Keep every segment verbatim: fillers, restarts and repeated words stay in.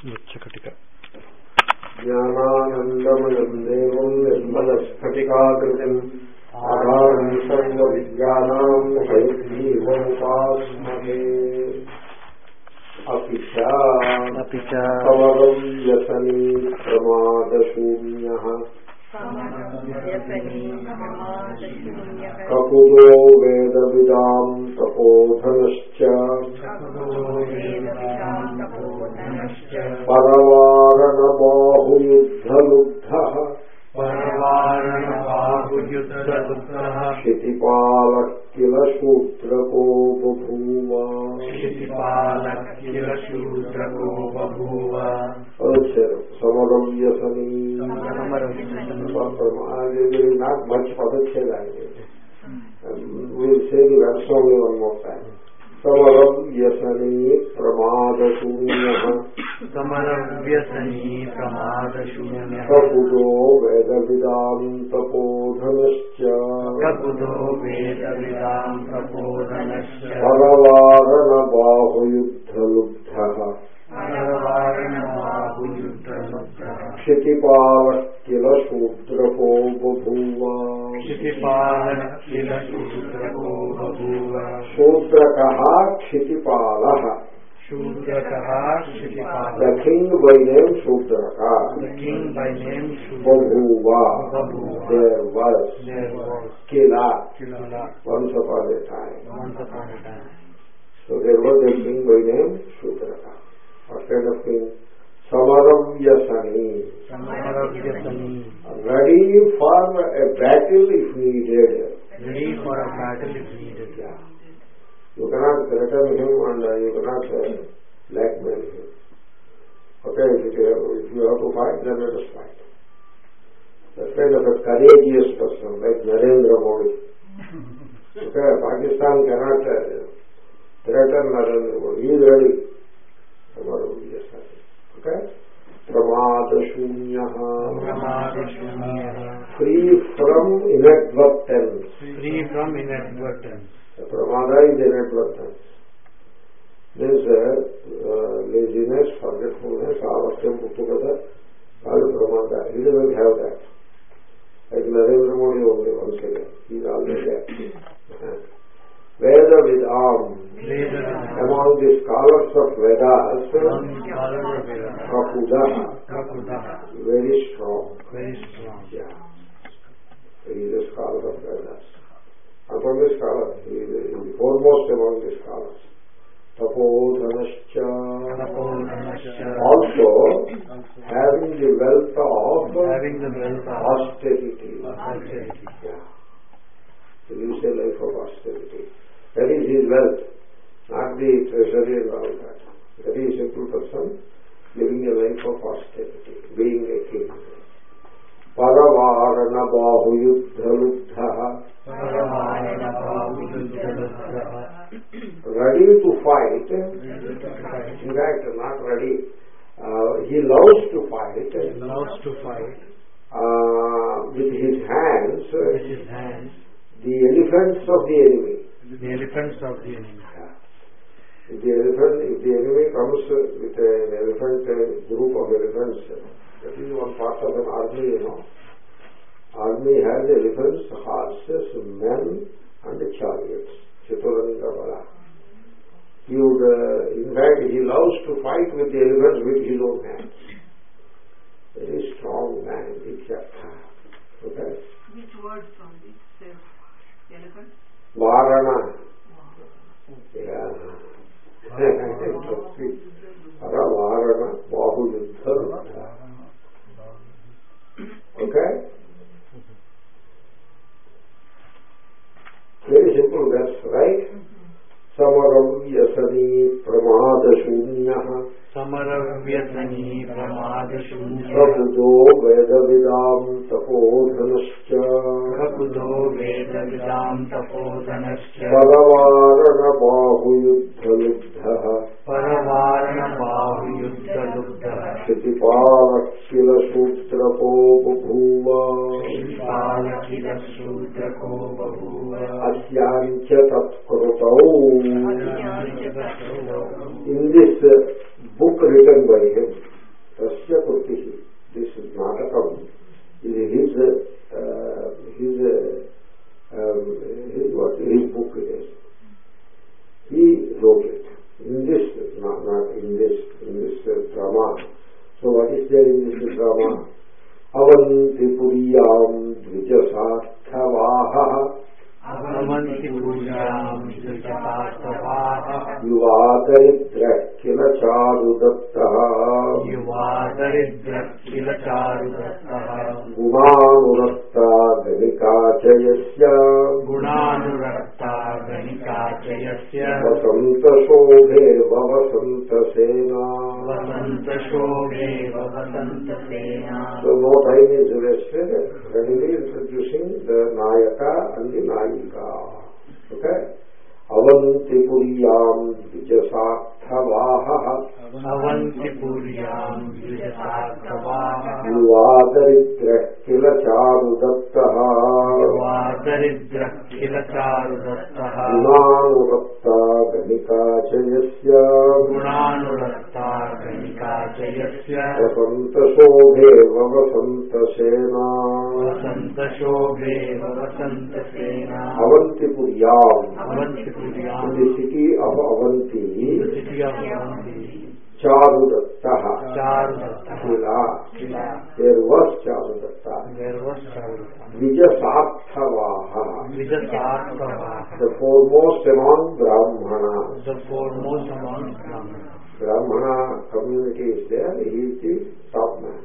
ముచ్చకటిక జ్ఞానానందమయం దేవం నిర్మలస్ఫటికాకృతిం ఆధారం సర్వవిద్యానాం హయగ్రీవముపాస్మహే. అపి చ కవరం వ్యసనీ ప్రమాదశూన్యః కకుదో వేదవిదాం తపోధనశ్చ పరవారణబాహుయుద్ధలుబ్ధః క్షితిపాలః కిల శూద్రకో బభూవ. సమరం వ్యసనీ నాకు మంచి పదచ్చేదాన్ని వీళ్ళు సేది వెర్సంలో అనుకుంటాను. సమరం వ్యసనీ ప్రమాదశూన్యః కకుదో వేదవిదాం తపోధనశ్చ పరవారణబాహుయుద్ధలుబ్ధః క్షితిపాలః కిల శూద్రకో బభూవ. శూద్రకః క్షితిపాలః. The king by name Shudraka. Babhuva. There was. Kila. Once upon a time. So there was a king by name Shudraka. What kind of king? Samaram Vyasani. Ready for a battle if needed. Ready for a battle if needed. Yeah. You cannot threaten him and uh, you cannot uh, blackmail him. Okay, if you, have, if you have to fight, then let us fight. That kind of a courageous person like Narendra Modi. Okay, Pakistan cannot uh, threaten Narendra Modi. He is ready. Okay? Pramadashunyah. Free from inadvertence. Free from inadvertence. Pramada is inadvertence. Means uh, uh, laziness, forgetfulness, all of them put together, all pramada. He doesn't have that. Like Narendra Modi only, once again. He is always active. Veda Vidam. Among the scholars of Vedas, Kakudaha. Very strong. Very strong. Yeah. He is a scholar of Vedas. Not only scholar, he is the foremost among the scholars. Tapodhanascha. Also, having the wealth of having the wealth of austerity. austerity. Yeah. He lives a life of austerity. That is his wealth, not the treasury and all that. That is a simple person living a life of austerity, being a king. Paravarana bahuyuddhalubdha. Ready to fight. In fact, not ready. Uh, he loves to fight. He loves to fight. Uh, with his hands. With his hands. The elephants of the enemy. The elephants of the enemy. Yeah. If the elephant, if the enemy comes with an elephant, a group of elephants, that is one part of an army, you know. Army has elephants, horses, men, and chariots. Chaturanga Bala. He would, uh, in fact, he loves to fight with the elephants with his own hands. Very strong man, Ityartha. Okay? Which word from this uh, elephant? Varana. Yeah. Para Varana, Bahuyuddha. Okay? Very simple verse, right? Samaram Vyasani Pramadashunyah. Samaram Vyasani Pramadashunyah. Kakudo Vedavidam Tapodhanascha. Kakudo Vedavidam Tapodhanascha. Paravarana Bahuyuddhalubdha. Paravarana Bahuyuddhalubdha. Ksitipala Kila Sutrako Bhuva. Ksitipala Kila Sutrako Bhuva. Asyancha Tatkritau. In this uh, book written by him, Tasya Kurtihi. This Natakam is his, uh, his, uh, um, his, what, his book it is. He wrote it in this, not, not in this, in this uh, drama. So what is there in this drama? Avanti Puriyam Dvijasarthavaha Avanti Puriyam Dvijasarthavaha Yuvadaritra Kila Charudattaha Yuvadaritra Kila Charudattaha Gunanuratta Ganikachayasya Gunanuratta Ganikachayasya Vasanta Shobhe Vasanta Sena. Vasanta Shobhe Vasanta Sena. So no time is wasted. Readily introducing the Nayaka and the Nayika. Okay? Avanti Puriyam Dvijasarthavaha Avanti Puriyam Dvijasarthavaha Yuvadaritra Kila Charudattaha Yuvadaritra Kila Charudattaha Gunanuratta Ganikachayasya Gunanuratta Ganikachayasya Vasanta Shobhe Vasanta Sena. Vasanta Shobhe Vasanta Sena. Avanti Puriyam. Avanti Puriyam. In the city of Avanti, The city of Avanti. Charudattaha. Charudattaha. Kila. Kila. There was Charudatta. There was Charudatta. Vijasarthavaha. Vijasarthavaha. The foremost among Brahmanas. The foremost among Brahmanas. Brahmana community is there. He is the top man.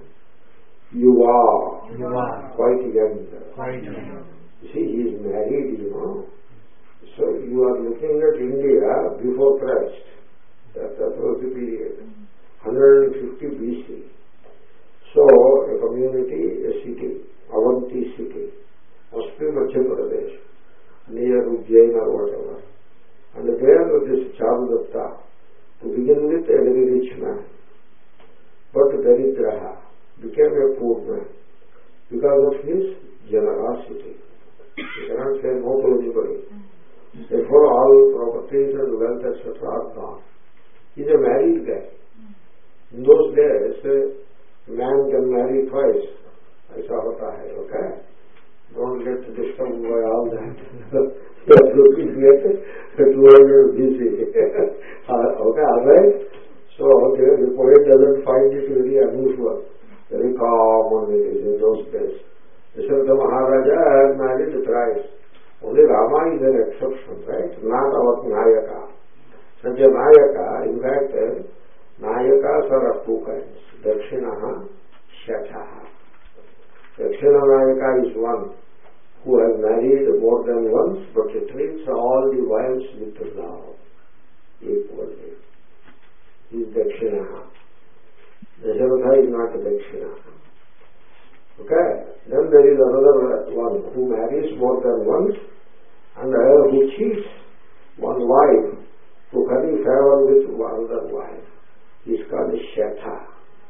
Yuva. Yuva. Quite young. Quite young. You see, he is married, you know. So you are looking at India before Christ. That, that was the period. one hundred fifty B C. So a community, a city, Avanti city, must be Madhya Pradesh, near Ujjain or whatever. And there this Charudatta, to begin with a very rich man, but Daridraha became a poor man because of his generosity. You cannot say no to anybody. Therefore all properties and wealth et cetera are gone. He is a married guy. In those days, a man can marry twice. Aisa hota hai, okay? Don't get disturbed by all that. You are looking at two hundred B C. Okay, alright? So the, the poet doesn't find it very unusual. Very common it is in those days. Dasharatha Maharaja has married thrice. Only Rama is an exception, right? Not our Nayaka. Such a Nayaka, in fact, Nayakas are of two kinds. Dakshinaha, Shataha. Dakshina Nayaka is one who has married more than once, but he treats all the wives with love equally. He is Dakshinaha. Dasharatha is not Dakshinaha. Okay? Then there is another one who marries more than once and uh, who cheats one wife to curry favor with another wife. He is called Shetha.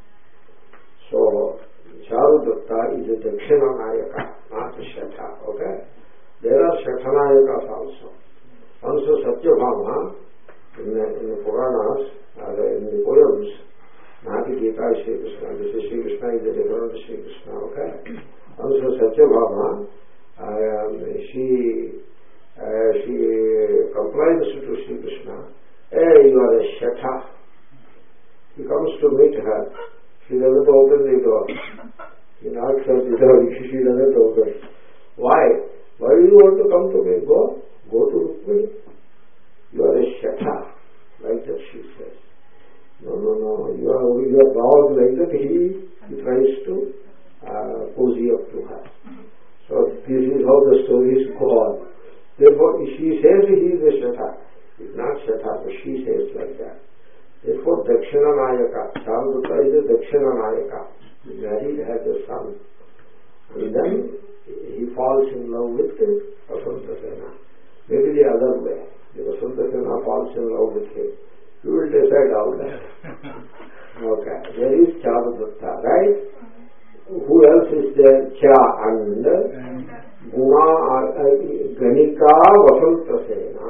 So, Charudatta is a Dakshina Nayaka, not a Shetha. Okay? There are Shetha Nayakas also. Also Satyabhama, in the, in the Puranas, or in the poems, not the Gita is Sri Krishna. This is Sri Krishna is a different Sri Krishna, okay? Also Satyabhama, uh, she uh, she complains to Sri Krishna, hey, you are a Shetha. He comes to meet her. She doesn't open the door. He knocks at the door. She doesn't open. Why? Why do you want to come to me? Go. Go to Rukmini. You are a Shetha. Like that she says. No, no, no, you are, you are bound like that. He, he tries to uh, cozy up to her. So this is how the stories go on. Therefore, she says he is a Shetha. He is not Shetha, but she says like that. Therefore, Dakshina Nayaka, Charudatta is a Dakshina Nayaka. He married, has a son. And then he falls in love with Vasanta Sena. Maybe the other way. The Vasanta Sena falls in love with him. You will decide all that. Okay. There is Charudatta, right? Who else is there? Cha and Guna Ganika Vasanta Sena.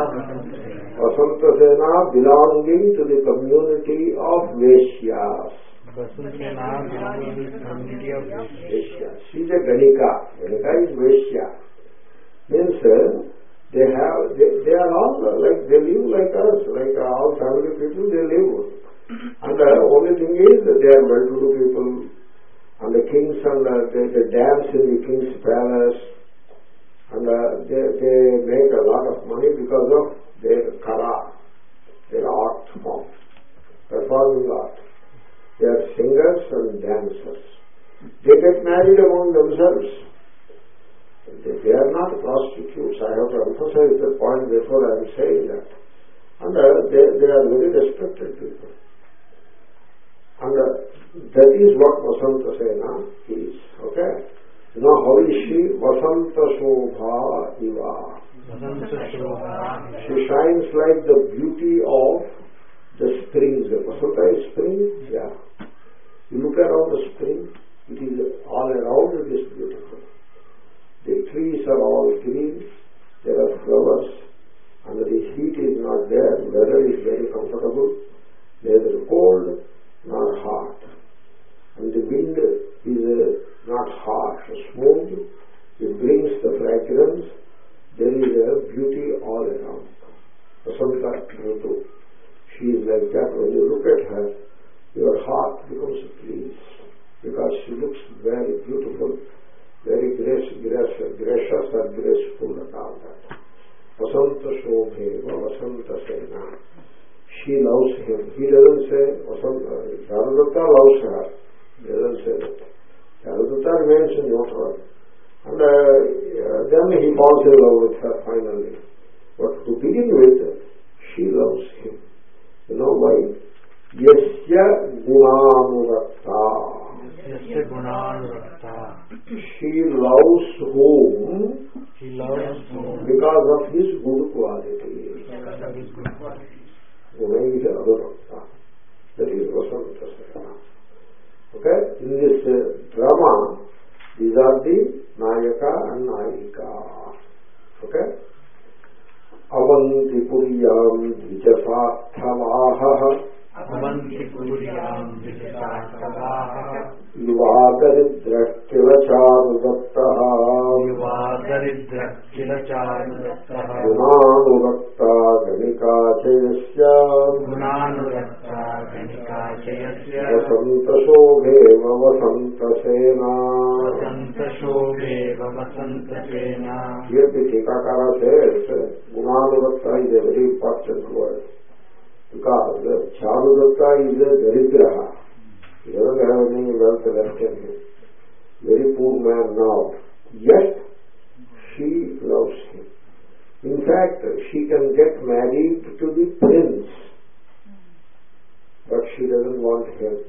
Vasanta Sena belonging to the community of Vaishyas. Vasantana belongs to the community of Vaishya. She is a Ganika. Ganika is Vaishya. Means uh, they have, they, they are all like, they live like us, like uh, all family people, they live. And the uh, only thing is that they are well-to-do people. And the kings and uh, they, they dance in the king's palace. And uh, they, they make a lot of money because of their kala, their art form, performing art. They are singers and dancers. They get married among themselves. They, they are not prostitutes. I have to emphasize that point before I am saying that. And uh, they, they are very respected people. And uh, that is what Vasanta Sena is. Okay? You know how is she? Vasanta Shobha Iva. She shines like the beauty of the springs. Vasanta is spring? Yeah. You look around the spring, it is all around, it is beautiful. The trees are all green, there are flowers, and the heat is not there, the weather is very comfortable, neither cold nor hot. And the wind is uh, not harsh, smooth, it brings the fragrance, there is a beauty all around. Vasanta Ritu. She is like that. When you look at her, your heart becomes pleased, because she looks very beautiful, very grace, grace, gracious and graceful and all that. Vasanta Shobheva Vasanta Sena. She loves him. He doesn't say, Vasanta, Charadatta loves her. He doesn't say that. Charadatta remains neutral. And uh, uh, then he falls in love with her finally. But to begin with, she loves him. You know why? Yasya Gunanurakta. Yasya Gunanurakta. She loves whom? She loves whom? Because of his good quality. Because of his good quality. Gunaiha Anurakta. That is Vasanta Sena. Okay? In this uh, drama, these are the Nayaka and Nayika. Okay? Avanti Puriyam Dvijasarthavaha. Avanti Puriyam Dvijasarthavaha. Yuvadaridra Kilacharudattaha. Yuvadaridra Kilacharudattaha. Gunanurakta Ganika Chayasya. Gunanurakta Ganika Chayasya. Vasanta Shobheva Vasanta Sena. Vasanta Shobheva Vasanta Sena. Here the Tikakara says, Gunanurakta is a very important word. Because Charudatta is a Daridraha. He doesn't have any wealth left in him. Very poor man now. Yet, she loves him. In fact, she can get married to the prince. But she doesn't want him.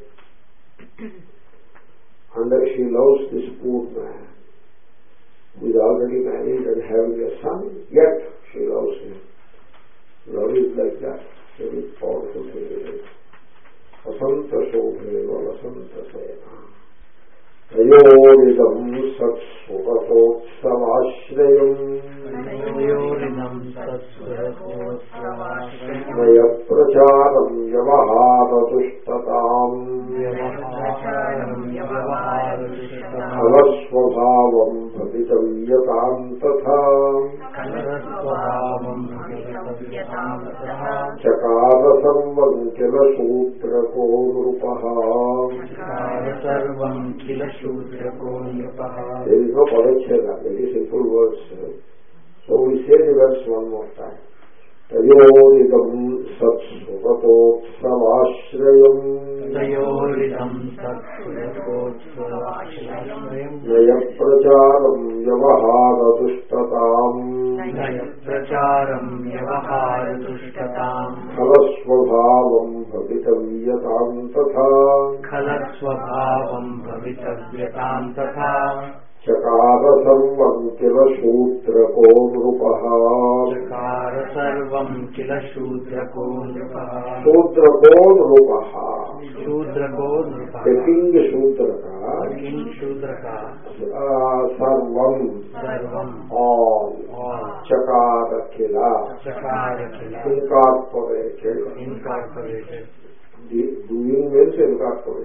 And she loves this poor man, who is already married and having a son, yet she loves him. Love is like that. Very powerful thing it is. Vasanta Shobheva Vasanta Sena. Tayoridam Sat Sukatotsavashrayam. Tayoridam Sat Sukatotsavashrayam. Maya Pracharam Yavaharadushtatam. Yavaharam Yavaharadushtatam. Kalasvabhavam Bhavitavyatam Tatha. Kalasvabhavam Bhavitavyatam Tatha. Chakara sarvam kila sutrako nrupaha. Chakara sarvam kila sutrako nrupaha. There is no padacheda, very simple words. So we say the verse one more time. Tayoridam sat sukatotsavashrayam. Tayoridam sat sukatotsavashrayam. Naya pracharam yavaharadushtatam. Naya pracharam yavaharadushtatam. Khalasvabhavam bhavitavyatam tatha. Khalasvabhavam bhavitavyatam tatha. Chakara sarvam kila sutrako nrupaha. Chakara sarvam kila sutrako nrupaha. Sutrako nrupaha. Sutrako nrupaha. The king Sutraka. King Sutraka. Uh, sarvam. Sarvam. All. All. Chakara kila. Chakara kila. Incorporated. Incorporated. The doing means incorporated.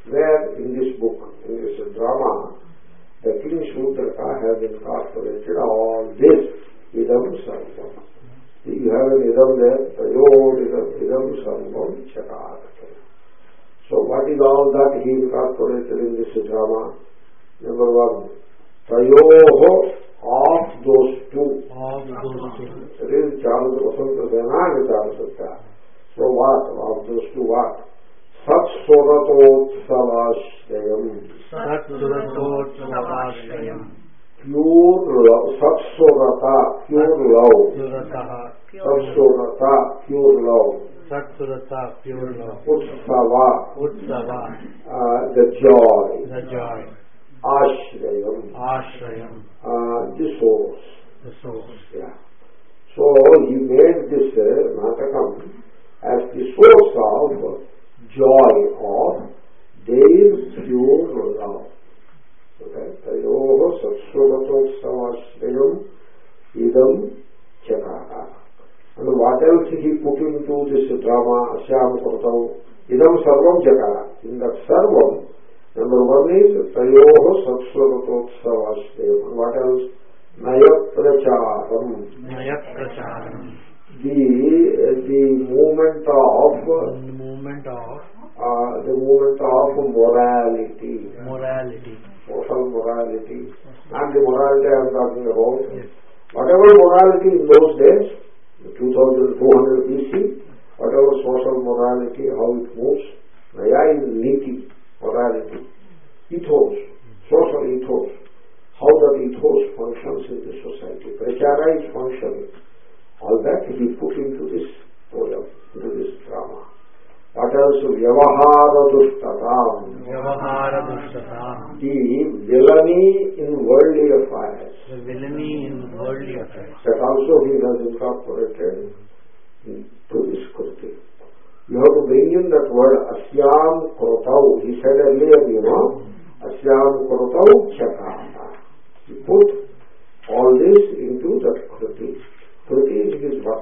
where in this book, in this drama, the King Shudraka has incorporated all this idam sarvam. You have an idam there, tayor idam, idam sarvam chakatake. So what is all that he incorporated in this drama? Number one, tayoho of those two. Of those two. It is Charles Vasanta Sena and Charles. So what? Of those two what? Sat Suratotsavashrayam. Sat Suratotsavashrayam. Pure love. Sat Surata, pure love. Surataha. Sat Surata, pure love. Sat Surata, pure love. Utsava, Utsava. uh, the joy. The joy. Ashrayam, Ashrayam. uh, the source. The source. Yeah. So he made this uh, Natakam as the source of joy of their pure love. Okay? Tayoho satsurato-savashrayam idam chakara. And what else he put into this drama, Asyam Kurtau? Idam sarvam chakara. In that sarvam, number one is tayoho satsurato-savashrayam. And what else? Nayapracharam. Nayapracharam. The, the movement of The movement of uh, the movement of morality, morality. social morality, not the morality I am talking about. Yes. Whatever morality in those days, two thousand two hundred B C, whatever social morality, how it moves, Naya is niti, morality, ethos, social ethos, how that ethos functions in the society. Prachara is functioning. All that he put into this poem, into this drama. What else? Vyavahara dushtatam. Vyavahara dushtatam. The villainy in worldly affairs. The villainy in worldly affairs. That also he has incorporated into this Kriti. You have to bring in that word Asyam Krotau. He said earlier, you know, Asyam Krotau Chakata. He put all this into that Kriti. Kriti is his work.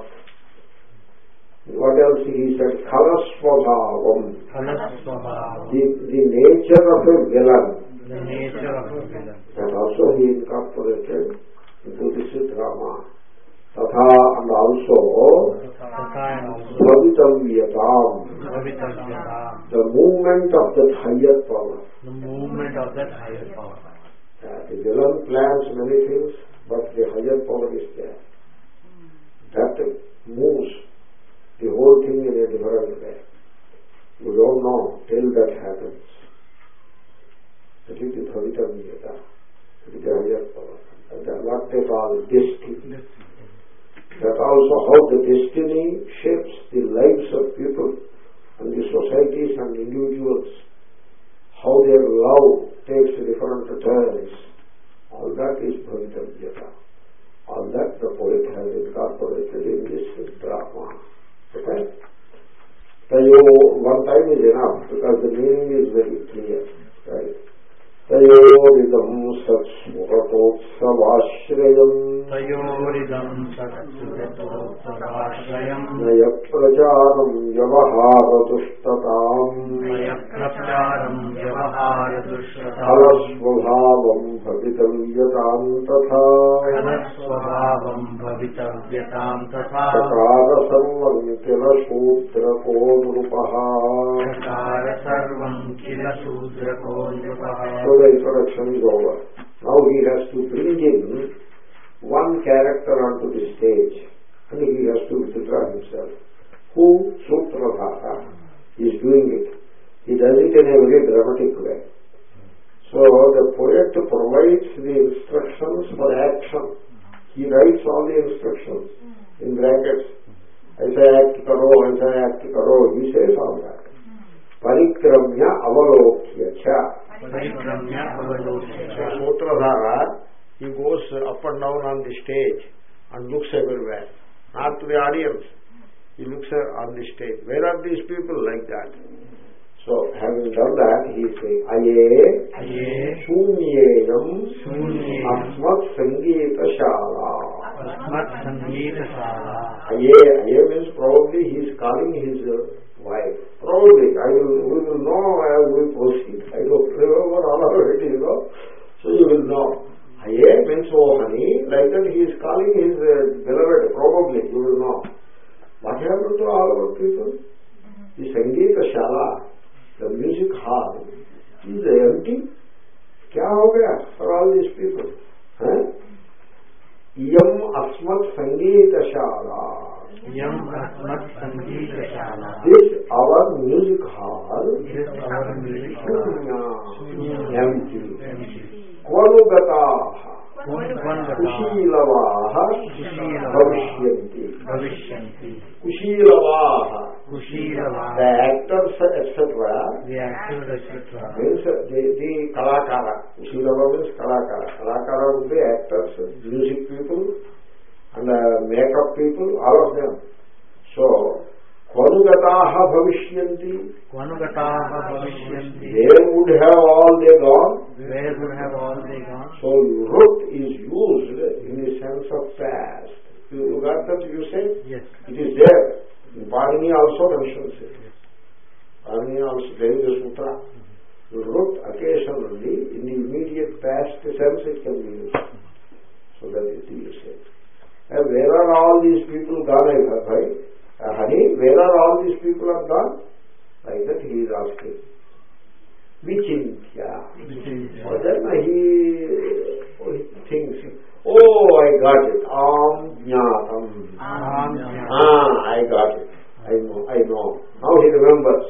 What else he said? Khalasvabhavam. Khalasvabhavam. The, the nature of a villain. The nature of a villain. That also he incorporated into this drama. Tatha and also Tatha and also Bhavitavyatam. Bhavitavyatam. The movement of that higher power. The movement of that higher power. Uh, the villain plans many things, but the higher power is there. That moves the whole thing in a different way. You don't know till that happens. That is the Bhavitavyata. That is the higher power. And that what they call destiny. That also how the destiny shapes the lives of people and the societies and individuals. How their love takes different turns. All that is Bhavitavyata. All that the poet has incorporated in this drama. Okay? Tayo, one time is enough because the meaning is very clear. Right? Tayoridam satsurato-savashrayam. Tayoridam satsurato-savashrayam. Nayapracharam vyavahara-dushtatam. Nayapracharam vyavahara-dushtatam. Khalasvabhavam bhavitavyatam tatha. Khalasvabhavam bhavitavyatam tatha. Chakara sarvam kila shudrako nrupaha. Chakara sarvam kila shudrako nrupaha. So the introduction is over. Now he has to bring in one character onto the stage and he has to withdraw himself. Who? Sutradhara is doing it. He does it in a very dramatic way. So the poet provides the instructions for action. He writes all the instructions in brackets. Aisa act karo, aisa act karo. He says all that. Parikramya avalokya cha. Parikramya avalokya cha. Sutradhara, he goes up and down on the stage and looks everywhere. Not to the audience. He looks on the stage. Where are these people like that? So, having done that, he says, Aye, Aye, Shunyenam, Shunyenam, Asmat Sangeeta Shala. Asmat Sangeeta Shala. Aye, Aye means probably he is calling his uh, wife. Probably, I will, we will know as we proceed. our music hall This our music hall. Shunya, empty. Kvanugataha Kushilavaha Bhavishyanti. Kushilavaha, the actors, et cetera. The actors, et cetera. Means the, the Kalakara. Kushilava means Kalakara. Kalakara would be actors, music people, and uh, makeup people, all of them. So, Kvanugataha Bhavishyanti. Kvanugataha Bhavishyanti. Where would have all they gone? Where would have all they gone? So, Rut is used in the sense of past. You got that, you say? Yes. It is there. Panini also mentions it. Panini also, there is a sutra. Rut occasionally, in the immediate past sense, it can be used. So that is the usage. And where are all these people gone, bhai? Uh, honey, where are all these people are gone? Like that he is asking. Vichintya. Or then he, oh, he thinks, oh, I got it. Am jnatam. Ah, I got it. I know, I know. Now he remembers.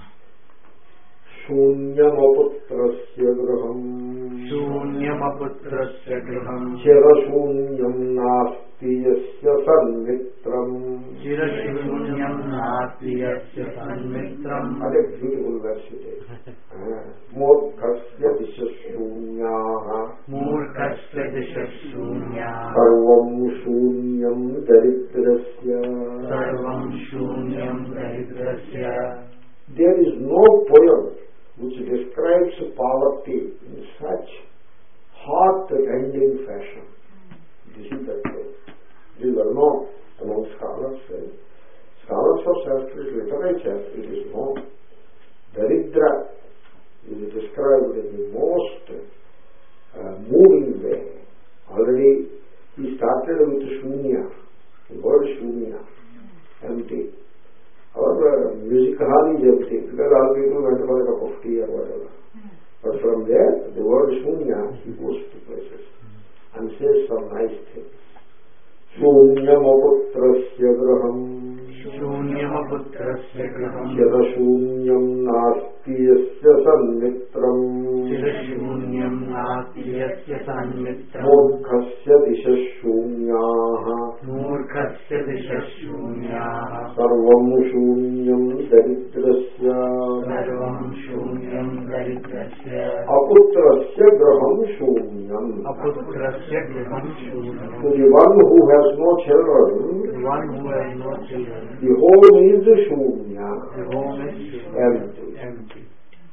Shunyamaputrasya graham. Shunyamaputrasya graham. Chirashunyam nasti yasya sanmitram. Chirashunyam nasti yasya sanmitram. What a beautiful verse it is. Murkhasya dishashunyaha. Murkhasya dishashunyaha. Sarvam shunyam daridrasya. Sarvam shunyam daridrasya. There is no poem which describes poverty in such heart-rending fashion. This is the thing. It is well known among scholars. Scholars of Sanskrit literature, it is known. Daridra is described in the most uh, moving way. Already he started with Shunya, the word Shunya, empty. Our uh, music hall is empty because all people went for a cup of tea or whatever. But from there, the word Shunya, he goes to places and says some nice things. Shunyamaputrasya graham. Shunyamaputrasya graham. Chirashunyam nasti yasya sanmitram. Chirashunyam nasti yasya sanmitram. Murkhasya dishashunyaha. Murkhasya dishashunyaha. Sarvam shunyam daridrasya. Sarvam shunyam daridrasya. Aputrasya graham shunyam. Aputrasya graham shunyam. So the one who has no children, The one who has no children, the home is shunya, the home is empty. empty.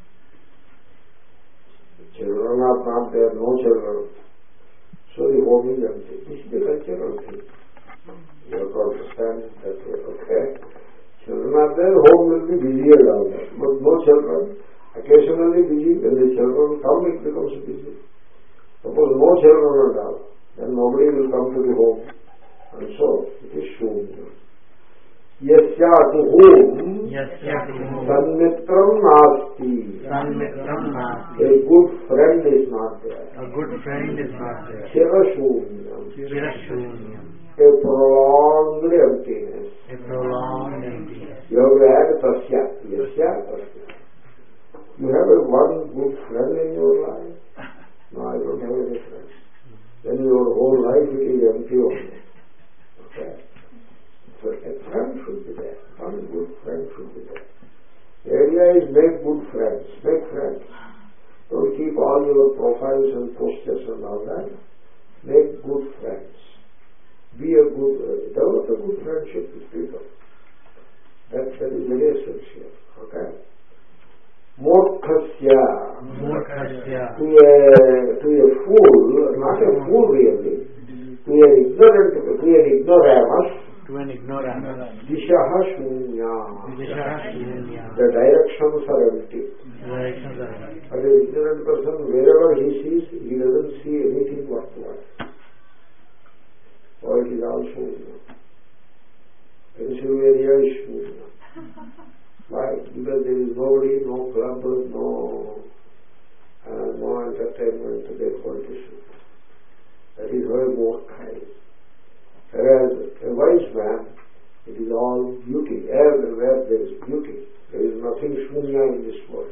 Children are not there, no children. So the home is empty. This is the cultural thing. You have to understand it that way, okay? Children are there, home will be busy around them. But no children, occasionally busy. When the children come, it becomes busy. Suppose no children at all, then nobody will come to the home. And so, it is shunya. Yasya to whom Yasya to whom sanmitram nasti. sanmitram nasti. A good friend is not there. A good friend is not there. Chirashunyam. Chirashunyam. A prolonged emptiness. A prolonged emptiness. You have to add tasya. Yasya, tasya. You have a one good friend in your life? No, I don't have any friends. Then your whole life it is empty only. Okay? So a friend should be there. One good friend should be there. The idea is make good friends. Make friends. Don't keep all your profiles and postures and all that. Make good friends. Be a good, uh, develop a good friendship with people. That, that is very essential. Okay? Murkhasya. Murkhasya. To a, to a fool, not a fool really, to an ignorant, to an ignoramus, To an ignorant. dishaha shunya. Dishaha shunya. The directions are empty. Directions are empty. But an ignorant person, wherever he sees, he doesn't see anything worthwhile. So it is all shunya. Pennsylvania is shunya. Why? Because there is nobody, no club, no, uh, no entertainment, therefore it is shunya. That is very more kind. Whereas a wise man, it is all beauty. Everywhere there is beauty. There is nothing shunya in this world.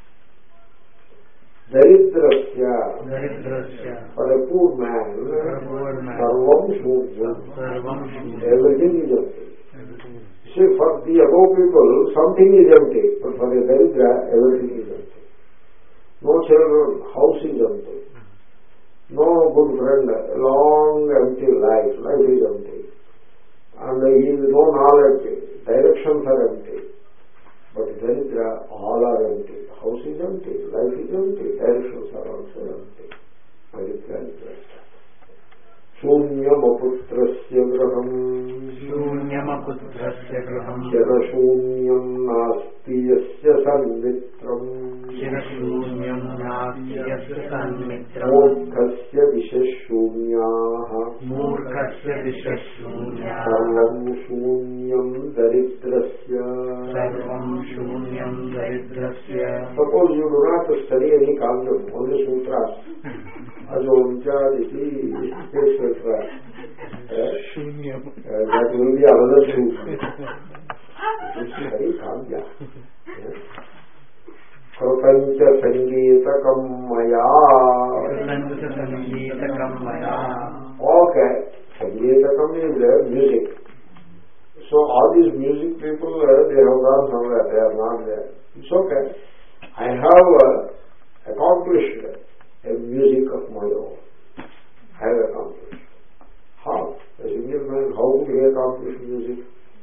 Daridrasya, for a poor man, sarvam shunyam, everything is empty. See, for the above people, something is empty, but for a Daridra, everything is empty. No children, house is empty. No good friend, long empty life, life is empty. And he is no knowledge, directions are empty. But Daridra, all are empty. House is empty, life is empty, directions are also empty. Daridra is empty. Shunyamaputrasya graham Shunyamaputrasya graham Chirashunyam nasti yasya sanmitram Chirashunyam nasti yasya sanmitram Murkhasya vishashunyaha Murkhasya vishashunyaha Sarvam shunyam daridrasya Sarvam shunyam daridrasya. Suppose you do not study any kanyam, only sutras. Ajomjaditi, et cetera. Shunyam. That will be another truth. It's very kanya. Krapancha sangeetakam maya. Krapancha sangeetakam maya. Okay. Sangeetakam is music. So all these music people, they have gone somewhere. They are not there. It's okay. I have uh, accomplished a music of my own. I have accomplished. How? A single man, how would he accomplish music?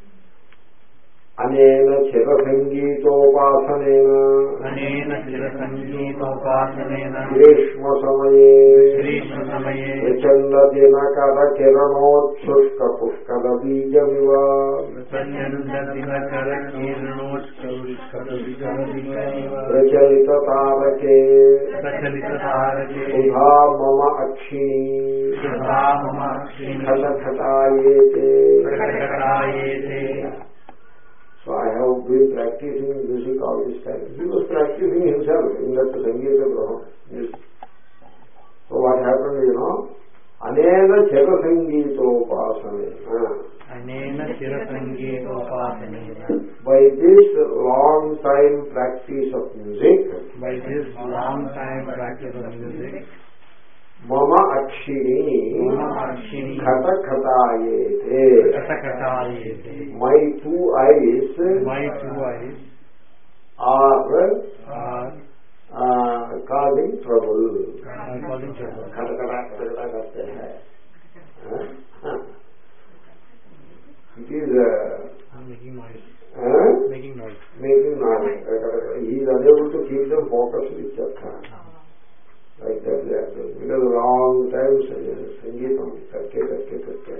Anena chira sangeetopāsanena Anena chira sangeetopāsanena Grishma samaye Grishma samaye Prachanda dinakara kiranotsushka pushkara bijamiva Prachanda dinakara kiranotsushka pushkara bijamiva Prachalita tarake Prachalita tarake Sudha mama akshini Sudha mama akshini Khata khatayete Khata khatayete. So I have been practicing music all this time. He was practicing himself in that Sangeeta Graham music. So what happened, you know? Anena chira sangeetopāsanena. Anena chira sangeetopāsanena. By this long time practice of music, by this long time practice of music, Mama akshini khata khatayete. Khata khatayete. My two eyes, my two eyes are, are uh, causing trouble. Are causing trouble. Khata khata khata khata karte hai. Huh? It is uh, making noise. Huh? Making noise. Making noise. He is unable to keep them focused with chakra. Like that they are doing. Because a long time sangeetam karke karke karke.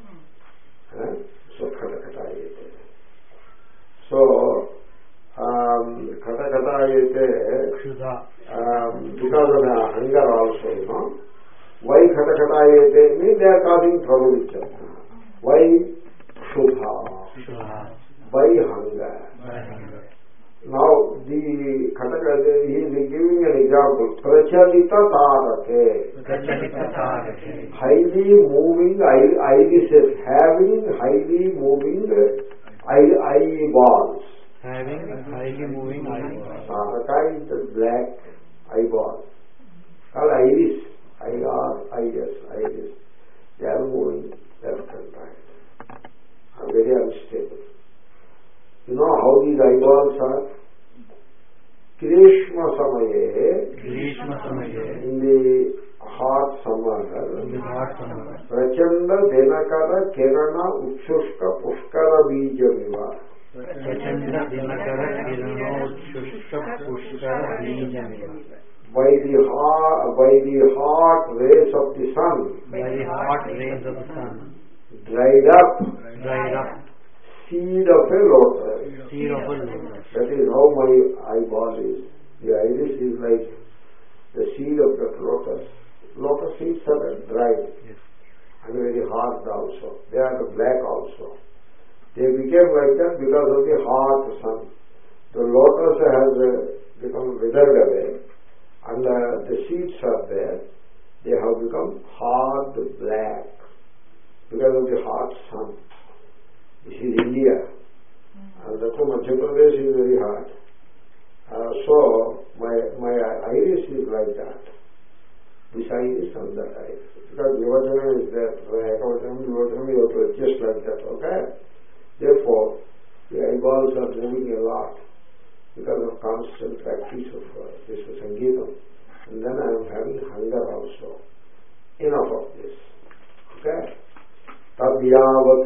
So khata khatayete. So um, khata khatayete um, because of the hunger also, you know. Why khata khatayete means they are causing trouble with chakra. Why shubha? By hunger. Now, the Kataka, he is giving an example. Prachalita tarake. Prachalita tarake. Highly moving irises, having highly moving eyeballs. Having highly moving eyeballs. Taraka is the black eyeball. Called iris. I R I S, iris. They are moving left and right. Are very unstable. You know how these eyeballs are? Grishma samaye, Grishma samaye, in the hot summer, in the hot summer, Prachanda denakara kirana utshushka pushkara bijamiva. Prachanda denakara kirana utshushka pushkara bijamiva. By the hot, by the hot rays of the sun, by the hot rays of the sun, dried up, dried up. Seed of a lotus. Seed of a lotus. That is how my eyeball is. The iris is like the seed of that lotus. Lotus seeds are dried, yes, and very hard also. They are black also. They became like that because of the hot sun. The lotus has uh, become withered away, and uh, the seeds are there. They have become hard black because of the hot sun. This is India. And therefore Madhya Pradesh is very so my my iris is like that. This iris and that iris. Because Vivajana is there, Ekavachanam, Vivajana, you have to adjust like that, okay? Therefore, the eyeballs are moving a lot because of constant practice of uh, this Sangeetam. And then I am having hunger also. Enough of this. Okay? Tadyavat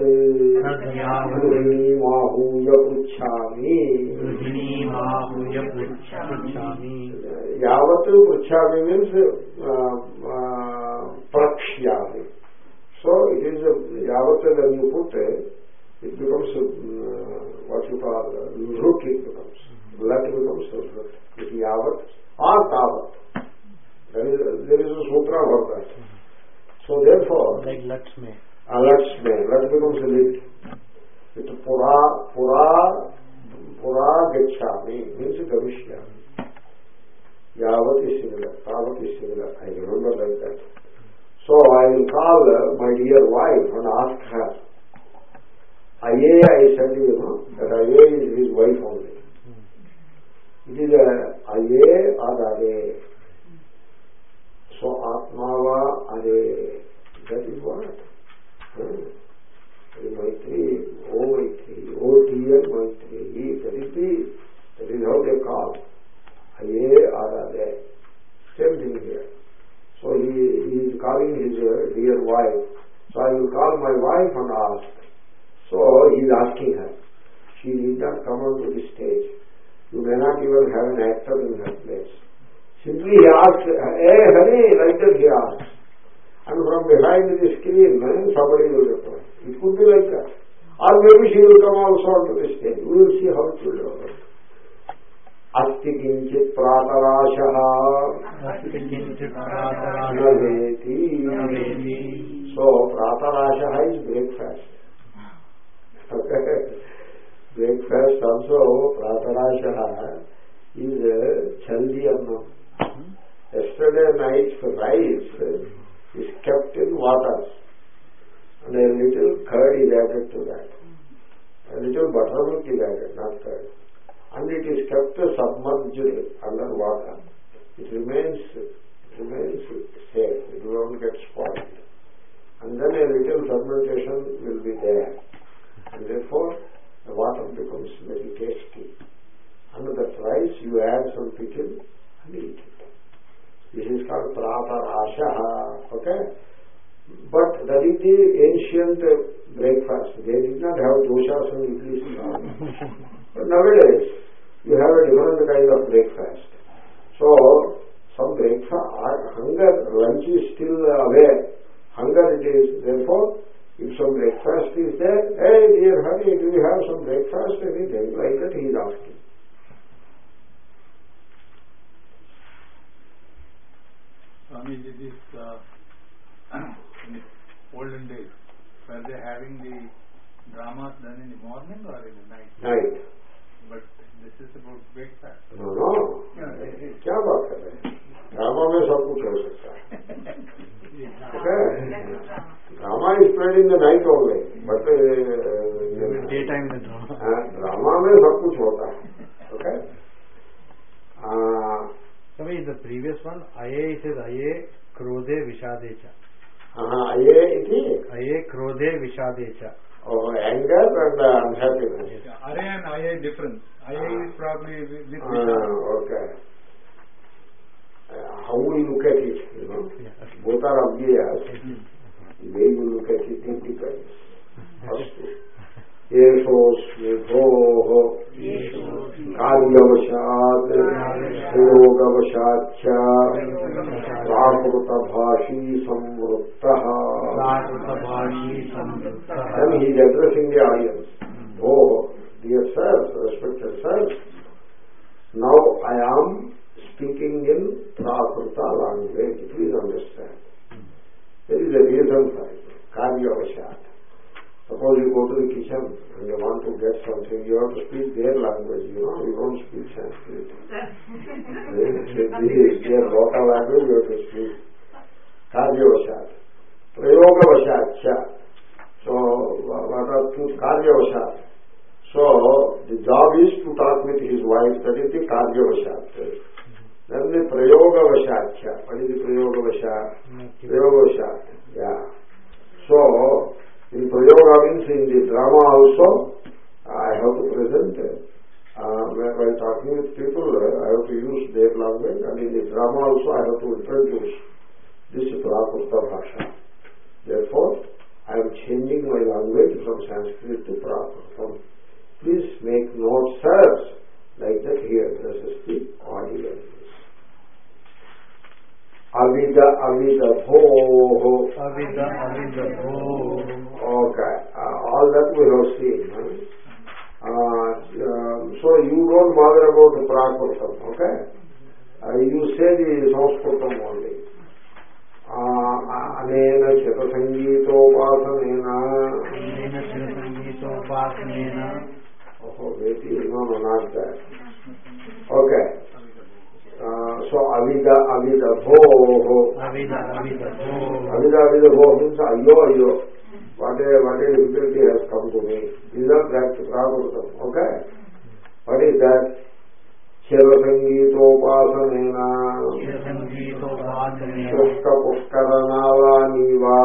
Mahuya Pruchami Mahuya Pruchami Yavat Pruchami means uh, uh, Prakshyami. So it is a Yavat, when you put it, it becomes uh, what you call uh, root, it becomes. Lat becomes a root. It is Yavat or Tavat. There is, there is a sutra about that. So therefore, like Lakshmi. Uh, Lakshmi, that becomes a lid. With Pura, Pura, Pura Gachami, means Gavishyami. Yavat is similar, Tavat is similar. I remember like that. So I will call uh, my dear wife and ask her. Aye, I said you know, that Aye is his wife only. It is a Aye or Ade. So Atmava Ade. That is what? Hmm. Maitri, O Maitri, O dear Maitri. That is the, that is how they call. Aye or Ade. Same thing here. So he, he is calling his uh, dear wife. So I will call my wife and ask. So he is asking her. She did not come onto the stage. You may not even have an actor in her place. Simply he asks, hey honey, like that he asks. And from behind the screen, somebody will reply. It could be like that. Or maybe she will come also onto the stage. We will see how it will develop. Asti kinchit pratarashaha naveti. So pratarashaha is breakfast. Okay. Breakfast also, pratarashaha is chaldi annam. Yesterday night's rice is kept in water and a little curd is added to that. A little buttermilk is added, not curd. And it is kept submerged under water. It remains, it remains safe. It will not get spoiled. And then a little fermentation will be there. And therefore, the water becomes very tasty. And that rice, you add some pickle and eat it. This is called pratarashaha. Okay? But that is the ancient breakfast. They did not have doshas and idlis. But nowadays, you have a different kind of breakfast. So, some breakfast, hunger, lunch is still away. Hunger it is. Therefore, if some breakfast is there, hey dear honey, do you have some breakfast? Anything like that he is asking. Swami, this is uh, in the olden days, were they having the dramas done in the morning or in the night? Night. But this is about breakfast. No, no. क्या बात कर रहे हैं? Drama में सब कुछ हो सकता है. Drama is played in the night only, but daytime में drama. Drama में सब कुछ होता है. Okay. So the previous one, Aye says Aye Krodhe Vishadecha. Uh-huh. Aye iti? Aye Krodhe Vishadecha. Oh, anger and uh, unhappiness. Yes. Are and Aye different. Aye uh, is probably with uh, Vishad. Okay. Uh, how we look at it, you know. Yeah, okay. Both are obvious. The way you look at it, it depends. First, Yeshosmitoh Karyavashat Prayogavashatcha Prakrutabhashi Samvruttaha. Then he is addressing the audience. Oh, dear sirs, respected sirs, now I am speaking in Prakruta language. Please understand. There is a reason for it. Karyavashat. Suppose you go to the kitchen and you want to get something, you have to speak their language, you know, you don't speak Sanskrit. This is their local language, you have to speak. Karyavashat. Prayogavashatcha. So, what are two Karyavashat? So, the job is to talk with his wife that is the Karyavashat. Then the Prayogavashatya. What is the Prayogavashat? Prayogavashat. Yeah. So, in Prayoga means in the drama also, I have to present, uh, while talking with people, I have to use their language, and in the drama also I have to introduce this Prakruta Bhasha. Therefore, I am changing my language from Sanskrit to Prakrutam. Please make notes, sirs, like that he addresses the audience. Avida Avida Bho. Avida Avida Bho. Okay, uh, all that we have seen. Huh? Uh, uh, so you don't bother about the Prakrutam, okay? Uh, you say the Sanskritam only. Anena Cheta Sangitopāsanena. Anena Cheta Sangitopāsanena. Oh, wait, no, no, not that. Okay. Uh, so Avida Avida Bho. Avida Avida Bho. Avida Avida Bho means Ayo Ayo. What a, what a difficulty has come to me. These are that Prakrutam. Okay? What is that? Chirasangitopāsanena. Chirasangitopāsanena. Shushka Pushkaranāvānīvā.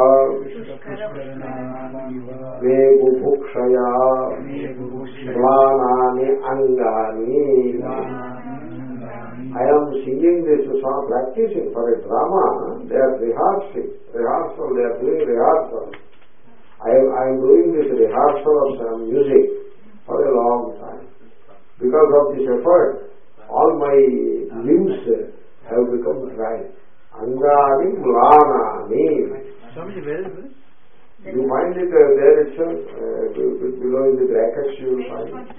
Me bubhukshaya. Glānāni angāni. I am singing this song, practicing for a drama. They are rehearsing. Rehearsal, they are doing rehearsal. I am, I am doing this rehearsal of some music for a long time. Because of this effort, all my limbs have become dry. Angani Mlānāni. Swamiji, where is this? You find it uh, there itself, uh, below in the brackets you will find it.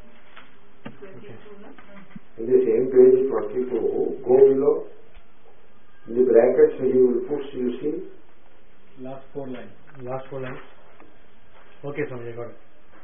In the same page twenty-two, go below. In the brackets you will put, you see. Last four lines. Last four lines. Okay, Swamiji, got it.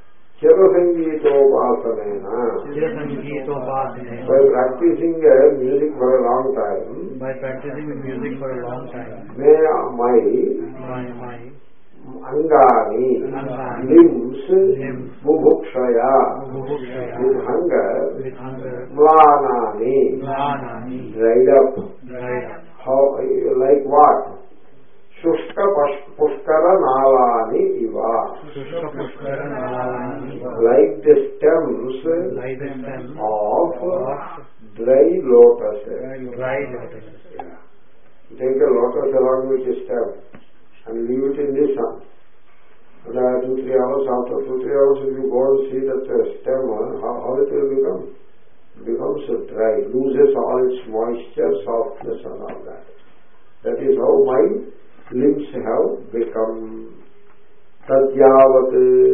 Chirasangitopāsanena. Chirasangitopāsanena. By practicing uh, music for a long time. By practicing music for a long time. May my My my angani, Angani. limbs, Limbs. bubhukshaya, Bubhukshaya. with hunger, With hunger. mlānāni, Mlānāni. dried up. Dried up. How, like what? Shushka pushkara nālāni iva. Shushka Pushkara Nālāni. Like the stems Like the stem of of dry lotus. dry lotus. Take a lotus along with the stem and leave it in the sun. And uh, two, three hours, after two, three hours, if you go and see that uh, stem, uh, how, how it will become? It becomes uh, dry, loses all its moisture, softness and all that. That is how my limbs have become. Tadyavat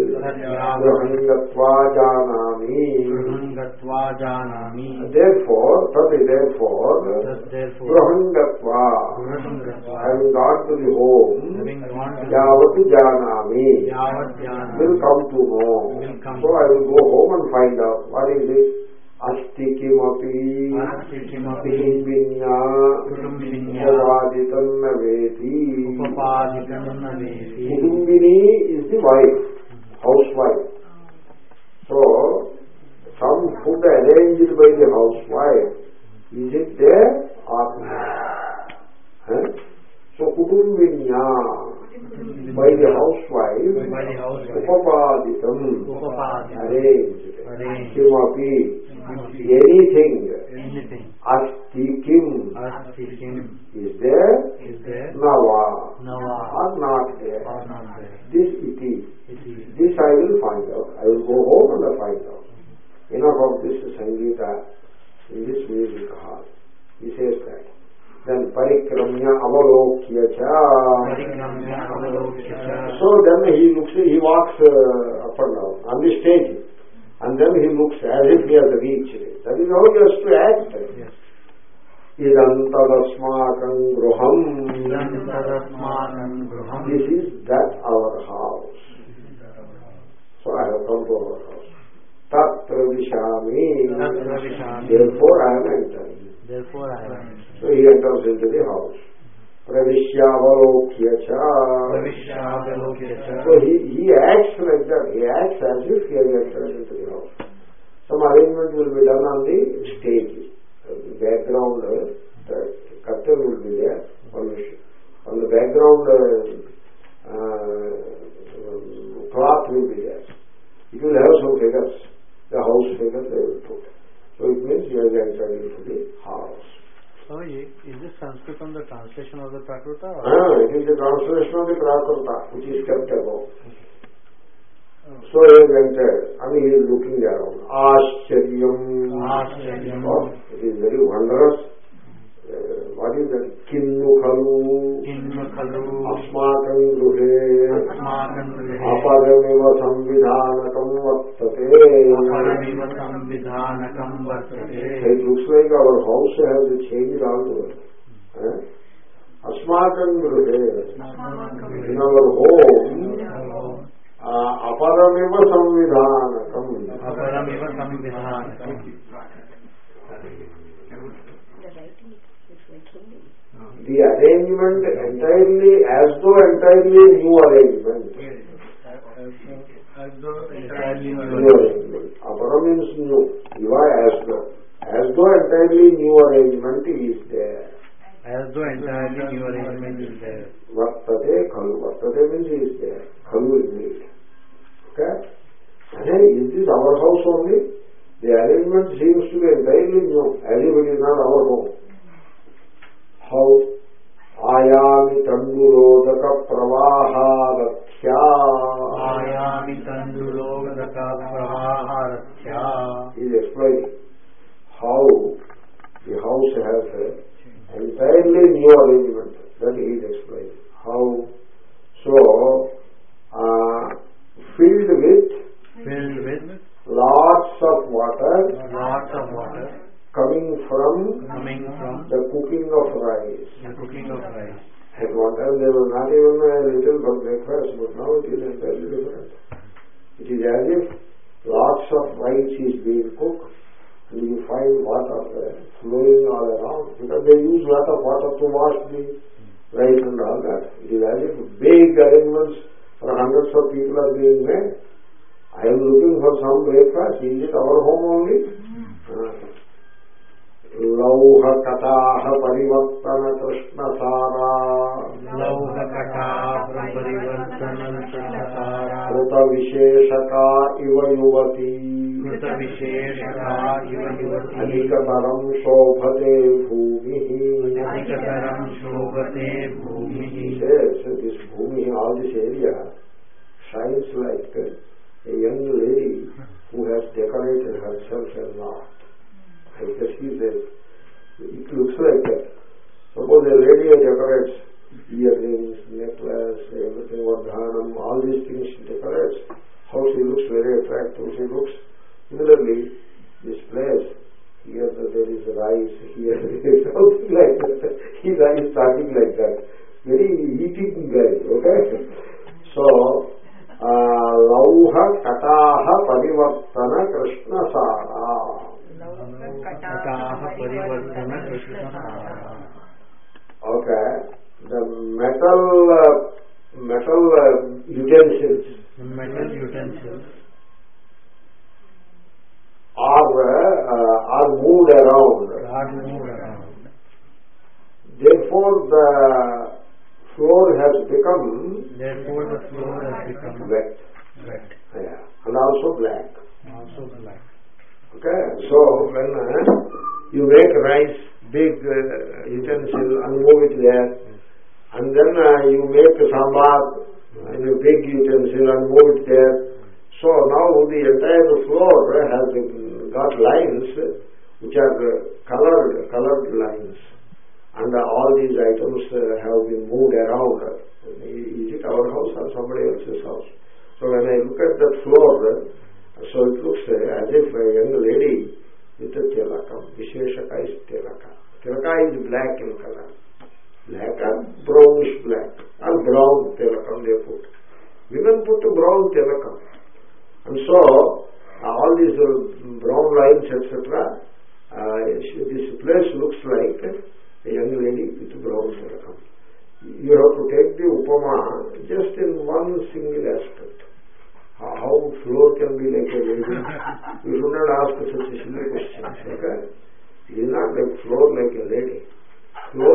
Grahangatva Janami. Grahangatva Janami. Therefore, Tad therefore, Therefore, Grahangatva, Grahangatva. having gone to the home, Having gone to Yavat Janami, Yavat Janami. will come to know. Will come So I will go home and find out what is it. Asti kimapi Asti kimapi kutumbinya Kutumbinya upapaditam naveti. Upapaditam naveti. Kutumbini is the wife, housewife. So, some food arranged by the housewife, is it there or not? Huh? So, kutumbinya, by the housewife, By the housewife. upapaditam, Upapaditam. arranged. Arranged. Kimapi, Anything. anything. Asti kim, Asti kim is there? is there. Nava, Nava. or not there. Or not there. This it is. It is. This I will find out. I will go home and I'll find out. Enough of this Sangita in this music hall. He says that. Then parikramya avalokya cha. Parikramya avalokya cha. So then he looks, he walks uh, up and down on the stage. And then he looks as if he has reached it. That is how he has to act. Yes. Idantadasmakam gruham. Idantadasmakam gruham. This is that our house. So I have come to our house. Tatra vishami. Tatra vishami. Therefore I am entering. Therefore I am. So he enters into the house. Pravishyavalokya cha. Pravishyavalokya cha. So he, he acts like that. He acts as if he has entered into the house. some arrangement will be done on the stage. The background, the curtain will be there. On the, on the background, uh, uh, cloth will be there. It will have some figures. The house figure they will put. So it means you have entered into the house. So is this Sanskrit on the translation of the Prakruta? Ah, it is a translation of the Prakruta, which is kept above. So he has entered and he is looking around. Ascharyam. Ascharyam. Oh, it is very wondrous. Uh, what is that? Kinnu khalu. Kinnu khalu. Asmakam gruhe. Asmakam gruhe. Aparamiva samvidhanakam vartate. Aparamiva samvidhanakam vartate. It looks like our house has changed altogether. Eh? Asmakam gruhe. In our home, aparamiva samvidhanakam. Aparamiva samvidhanakam. The arrangement entirely as though entirely new arrangement. As though entirely new arrangement. Apara means new. Iva as though. As though entirely new arrangement is there. As though entirely new arrangement is there. Vartate khalu. Vartate means is there. Khalu is made. Okay? And hey, is this our house only? The arrangement seems to be entirely new. As if it is not our home. How? Ayami tandurodaka pravaharatya. Ayami tandurodaka pravaharatya. He is explaining how the house has an entirely new arrangement. That he is explaining. How? So, uh, filled with filled with lots of water. Lots of water. Coming from, coming from the cooking of rice. The cooking of rice. At one time there was not even a little for breakfast, but now it is entirely different. It is as if lots of rice is being cooked and you find water flowing all around because they use lot of water to wash the rice and all that. It is as if big arrangements for hundreds of people are being made. I am looking for some breakfast. Is it our home only? Uh, Lauha kataha parivartana krishna sara. Lauha kataha parivartana krishna sara. Kruta visheshaka iva yuvati. Kruta visheshaka iva yuvati. Adhikataram shobhate bhumihi. Adhikataram shobhate bhumihi. Yes, this bhumi, all this area shines like a young lady who has decorated herself a lot. I guess he says, it looks like that. Suppose a lady decorates earrings, necklace, everything, vardhanam, all these things she decorates. How she looks very attractive. She looks similarly, this place, here there is rice, here there is something like that. His eyes starting like that. Very eating guy, okay? So, lauha kataha parivartana krishna sara. Okay, the metal uh, metal uh, utensils, metal utensils are uh, are moved around. Are moved around. Therefore, the floor has become. Therefore, the floor has become wet. Wet. Yeah, and also black. Also black. Okay, so when uh, you make rice, big uh, utensil and move it there, and then uh, you make sambar in a big utensil and move it there. So now the entire floor has got lines which are colored, colored lines, and uh, all these items uh, have been moved around. Is it our house or somebody else's house? So when I look at that floor, so it looks uh, as if a young lady with a tilakam. Visheshaka is tilaka. Tilaka is black in color. Black or brownish black. Or brown tilakam they put. Women put brown tilakam. And so, uh, all these uh, brown lines, et cetera, uh, this place looks like a young lady with brown tilakam. You have to take the upama just in one single aspect. How floor can be like a lady? You should not ask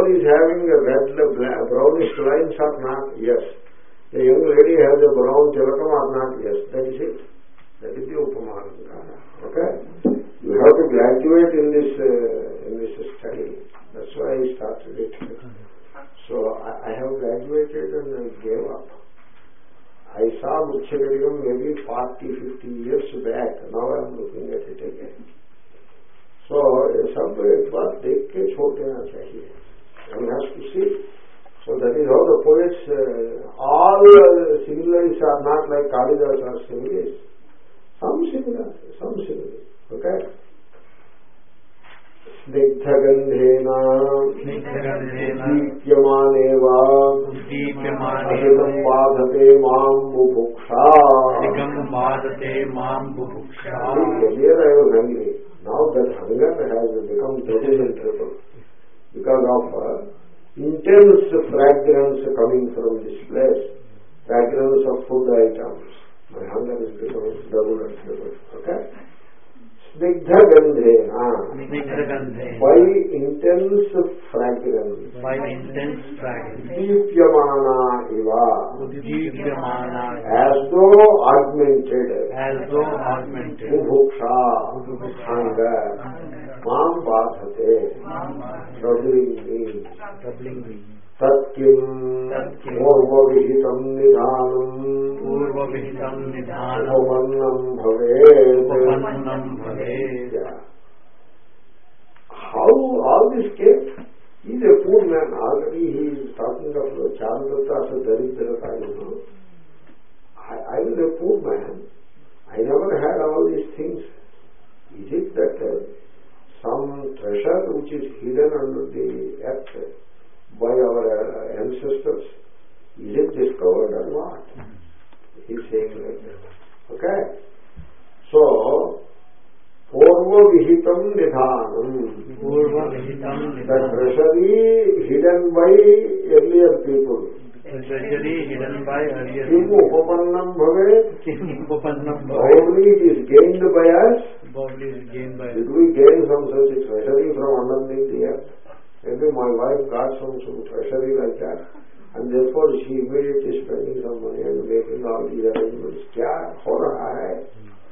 is having a red, black, brownish lines or not? Yes. The young lady has a brown tilakam or not? Yes. That is it. That is the Upama Alankara. Okay? You have to graduate in this uh, in this study. That's why I started it. So I, I have graduated and I gave up. I saw Mukhyakarigam maybe forty, fifty years back. Now I am looking at it again. So सब एक बात देख के छोड़ देना चाहिए. One has to see. So that is how the poets, uh, all uh, similes are not like Kalidas or similes. Some similar, some similar. Okay? Snigdhagandhena Dīpyamaneva Adhikam Bādhate Mam Bubhuksha. Earlier I was hungry. Now that hunger has become double and triple because of uh, intense fragrance coming from this place, fragrance of food items. My hunger is becoming double and triple. Okay? Snigdha gandhena. By intense fragrance. By intense fragrance. Deepyamana iva. Deepyamana. As though augmented. As though augmented. Bubhuksha. Hunger. Mam bādhate. Troubling me. Troubling me. Tatkim. Purva vihitam nidhanam. Purva vihitam nidhanam. Upamannam bhavet. Upamannam bhavet. Yeah. How all this came? He is a poor man. Already he is talking of Charadatta as a Daridrata, you know. I, I was a poor man. I never had all these things. Is it that uh, some treasure which is hidden under the earth by our uh, ancestors, is it discovered or what? He is saying like that. Okay? So, Purva Vihitam Nidhanam. Purva Vihitam Nidhanam. The treasury hidden by earlier people. The treasury hidden by earlier Kim people. Upapannam Bhavet. Kim Upapannam Bhavet. Probably it is gained by us. Probably it is gained by us. Did we gain some such treasury from underneath the earth? Maybe my wife got some, some treasury like that, and therefore she immediately spending some money and making all these arrangements. Kya ho raha hai?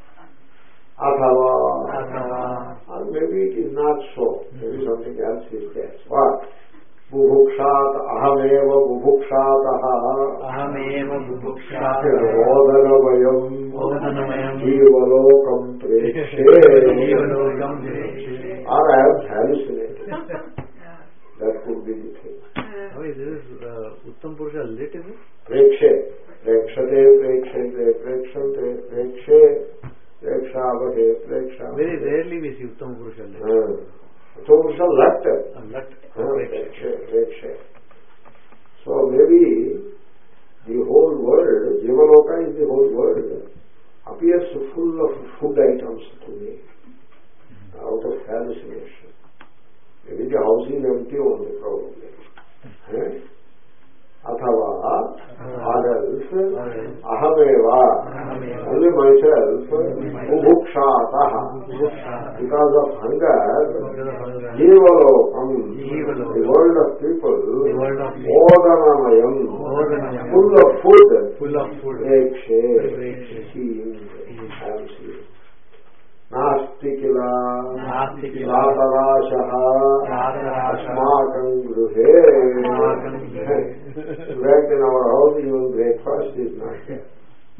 Athava. Or maybe it is not so. Maybe something else is there. What? Bubhukshat ahameva bubhukshataha. Ahameva bubhukshataha. Odanavayam. Odanavayam. Jivalokam prekshe. Jivalokam prekshe. Or I am hallucinating. That could be the thing. How is this uh, Uttam Purusha lit, is it? Prekshe. Prekshate, prekshate, prekshante, prekshe, prekshavate, prekshavate. Very rarely we see Uttam Purusha lit. Uttam Purusha lat. Lat. Prekshe, prekshe. So maybe the whole world, Jivaloka is the whole world, appears full of food items to me, out of hallucination. Maybe the house is empty only, probably. Eh? Athava, or else, ahameva, only myself, bubhukshataha, because of hunger, jivalokam, the world of people, odanamayam, full of food, prekshe, seeing, I am seeing. Nasti kila Ratarashaha Asmakam Gruhe. In fact, in our house even breakfast is not there.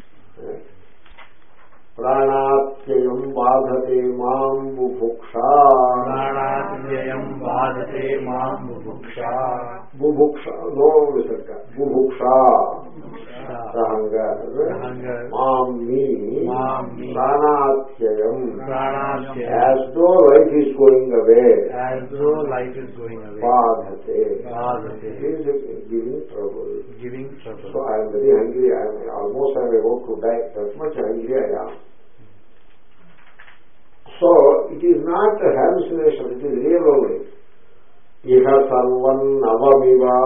Pranatyayam Bādhate Mam Bubhuksha. Pranatyayam Bādhate Mam Bubhuksha. Bubhuksha, no visarga. Bubhuksha. Sahanga. Mam me. Pranatyayam. As though life is going away. As though life is going away. Bādhate. Bādhate. It is giving trouble. Giving trouble. So I am very hungry. I am almost I am about to die. That much hungry I am. So it is not a hallucination. It is real only. Iha sarvam navamiva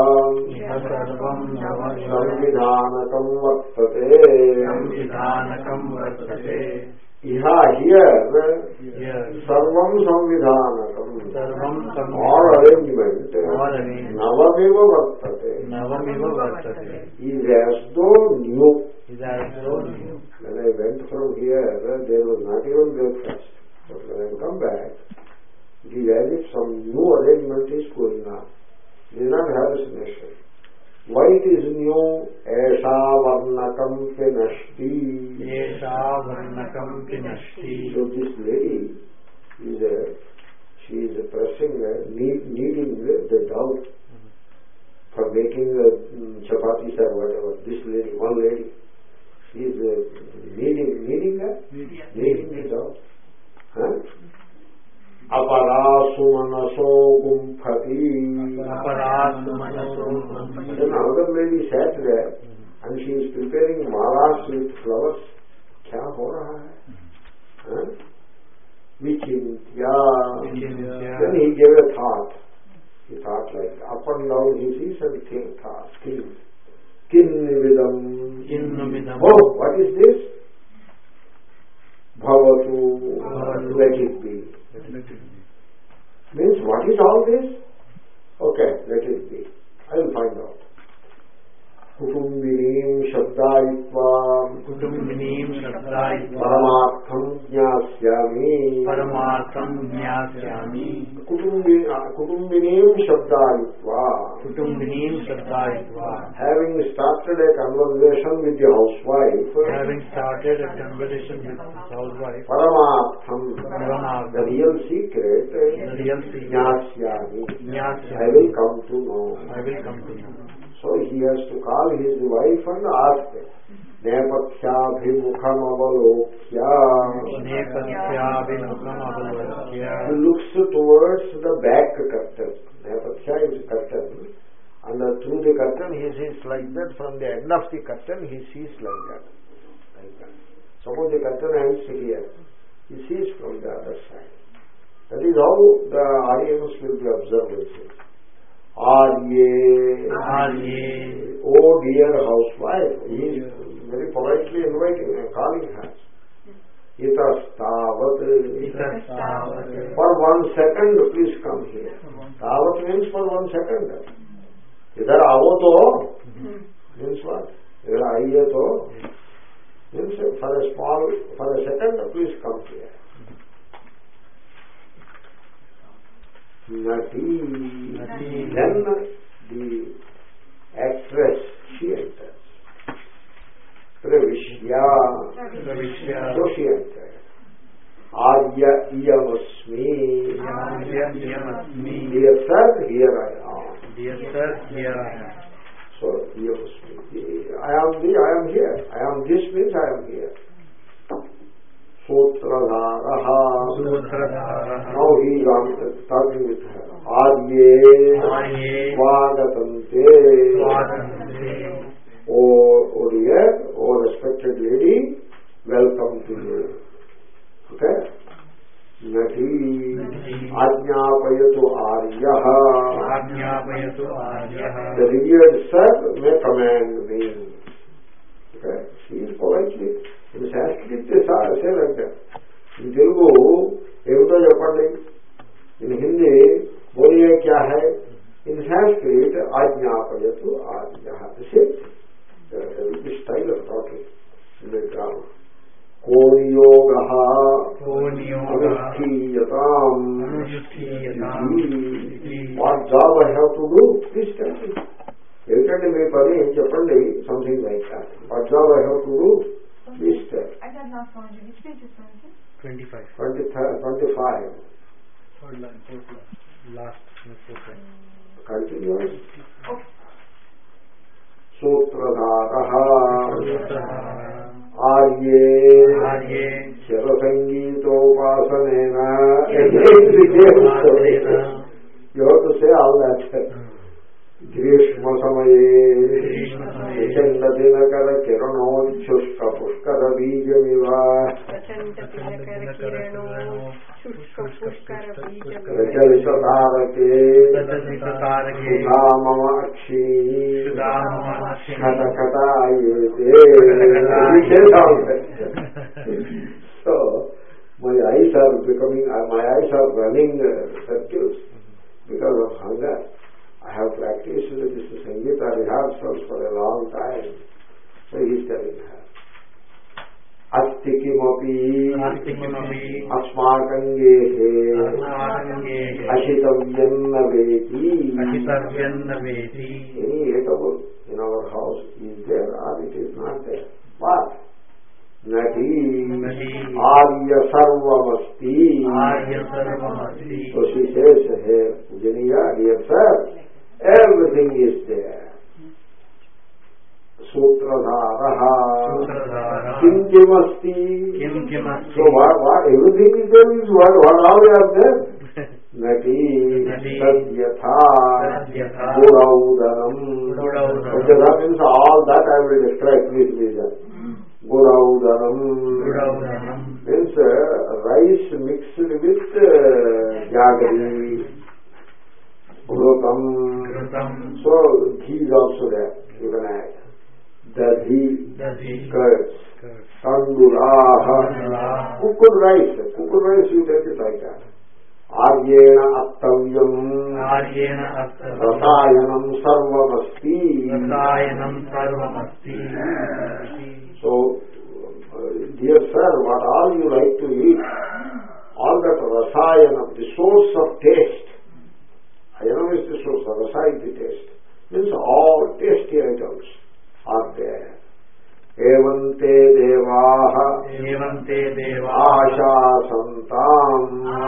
samvidhanakam vartate. Samvidhanakam vartate. Iha here, Yes. sarvam samvidhanakam. Sarvam All arrangement navameva vartate. Navameva vartate. Is as though new. Is as though new. When I went from here, there was not even breakfast. But when I come back, it is as if some new arrangement is going on. It is not hallucination. Why it is new? Esha varnakam pinashti. Esha varnakam pinashti. So this lady is a, she is pressing, a, need, needing the dough for making the chapatis or whatever. This lady, one lady, she is uh, needing, needing her, needing the dough. Huh? Aparasu manaso gumphati. Aparasu manaso gumphati. Then another lady sat there and she is preparing malas with flowers. Kya ho raha hai? Huh? Vichintya. Then he gave a thought. He thought like up and down he sees and think, thought, think. Kinnividam. Kinnividam. Oh, what is this? Bhavatu. Let it be. Means what is all this? Okay, let it be. I will find out. Kutumbinim shabdayitva. Kutumbinim shabdayitva. Paramartham jnasyami. Paramartham jnasyami. Kutumbinim shabdayitva. Kutumbinim shabdayitva. Having started a conversation with the housewife. Having started a conversation with the housewife. Paramartham. Paramartham. The real secret. The real secret. Jnasyami. Jnasyami. I will come to know. I will come to know. So he has to call his wife and ask, Nepathyaabhimukam avalokya. Nepathyaabhimukam avalokya. He looks towards the back curtain. Nepathya is curtain. And through the curtain he sees like that. From the end of the curtain he sees like that. Like that. Suppose the curtain ends here. He sees from the other side. That is how the audience will be observing it. Arye, Arye, oh dear housewife, he is very politely inviting and calling her. Itastavat, Itastavat. For one second, please come here. Tavat means for one second. Idhar aavo to, means what? Idhar aiye to, means for a small, for a second, please come here. Nati. Nati. Then the actress, she enters. Pravishya. Pravishya. So she enters. Arya iyamasmi. Arya iyamasmi. Dear sir, here I am. Dear sir, here I am. So iyamasmi. I am the, I am here. I am this means I am here. Sutradharaha. Sutradharaha. Now he is talking with her. Arye. Arye. Swagatante. Swagatante. Oh, oh dear, oh respected lady, welcome to you. Okay? Nati. Ajñāpayatu āryaha. Ajñāpayatu āryaha. The revered sir may command me. Okay? She is politely. In Sanskrit they say like that. In Telugu, ఏమిటో చెప్పండి. In Hindi, बोलिए क्या है. In Sanskrit, ajñāpayatu āryaha. The same thing. The style of talking in the grammar. Koniyogaha. Koniyogaha. Anushtiyatam. Anushtiyatam. What job I have to do? Please tell me. ఏమిటండి మీ పని చెప్పండి. Something like that. What job I have to do? Please tell. I got last one. Which page is that? Twenty-five. Twenty-five. Third line, fourth line. Last, fourth line. Continuous. Okay. Sutradharaha. Sutradharaha. Arye. Arye. Sharasangeetopāsanena. You have to say all that. Grishma samaye. Prachanda dinakara kiranodchushka pushkara bijamiva. Prachanda dinakara kiranodchushka pushkara bijamiva. Rajalisha tarake. Rajalisha tarake. Sudhamama akshi. Sudhamama akshi. Kata kata ayute. So, my eyes are becoming, my eyes are running circles because of अस्माकङ्गेः अशितव्यं न वेति. Any eatable in our house is there or it is not there. What? Nati Arya Sarvamasti. So she says, hey Pujaniya, dear sir, everything is there. Sutradharaha Kim Kimasti. So what, what everything is there is what, what all are there? Nati Sadyatha Guraudaram. That means all that I will describe, please listen. Guraudaram means uh, rice mixed with uh, jaggery. Ghrutam. So ghee is also there, you can add. Dadhi, curds. Tanduraha, cooked rice. Cooked rice you take it like that. Aryena Attavyam Rasayanam Sarvamasti. So, uh, dear sir, what all you like to eat, all that Rasayanam, the source of taste. Ayanam is the source, Rasa is the taste. Means all tasty items are there. Evante devaha asha santam.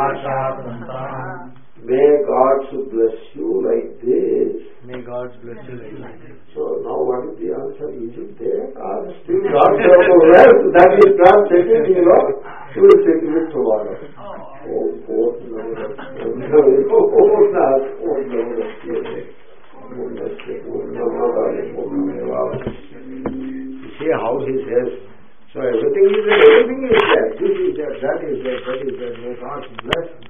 May God bless you like this. May God bless you like this. So now what is the answer? Is it there or still God wealth? That is not settled, you know. You will settle it tomorrow. Oh, fourth number. See how he says. So everything is there, everything is there. This is there, that is there. May God bless